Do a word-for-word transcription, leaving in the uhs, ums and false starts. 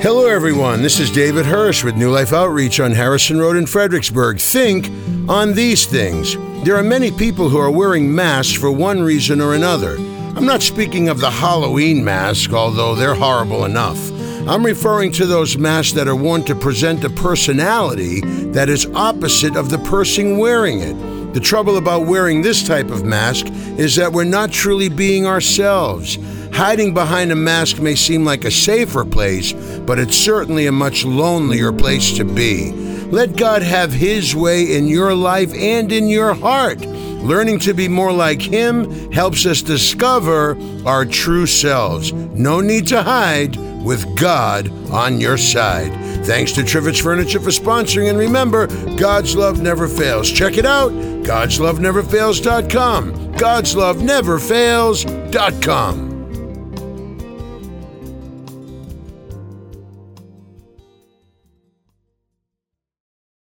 Hello, everyone. This is David Hirsch with New Life Outreach on Harrison Road in Fredericksburg. Think on these things. There are many people who are wearing masks for one reason or another. I'm not speaking of the Halloween mask, although they're horrible enough. I'm referring to those masks that are worn to present a personality that is opposite of the person wearing it. The trouble about wearing this type of mask is that we're not truly being ourselves. Hiding behind a mask may seem like a safer place, but it's certainly a much lonelier place to be. Let God have His way in your life and in your heart. Learning to be more like Him helps us discover our true selves. No need to hide with God on your side. Thanks to Trivets Furniture for sponsoring, and remember, God's love never fails. Check it out, gods love never fails dot com. gods love never fails dot com.